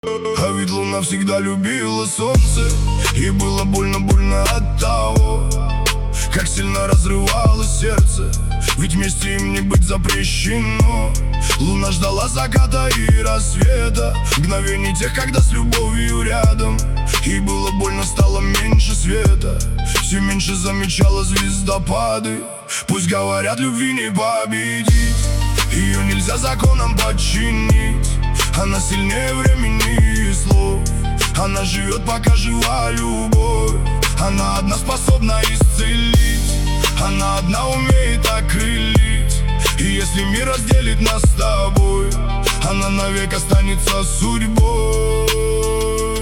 А ведь луна всегда любила солнце, и было больно от того, как сильно разрывалось сердце. Ведь вместе им не быть запрещено. Луна ждала заката и рассвета, мгновений тех, когда с любовью рядом. И было больно, стало меньше света, все меньше замечала звездопады. Пусть говорят, любви не победить, ее нельзя законом подчинить. Она сильнее времени и слов, она живет, пока жива любовь. Она одна способна исцелить, она одна умеет окрылить. И если мир разделит нас с тобой, она навек останется судьбой.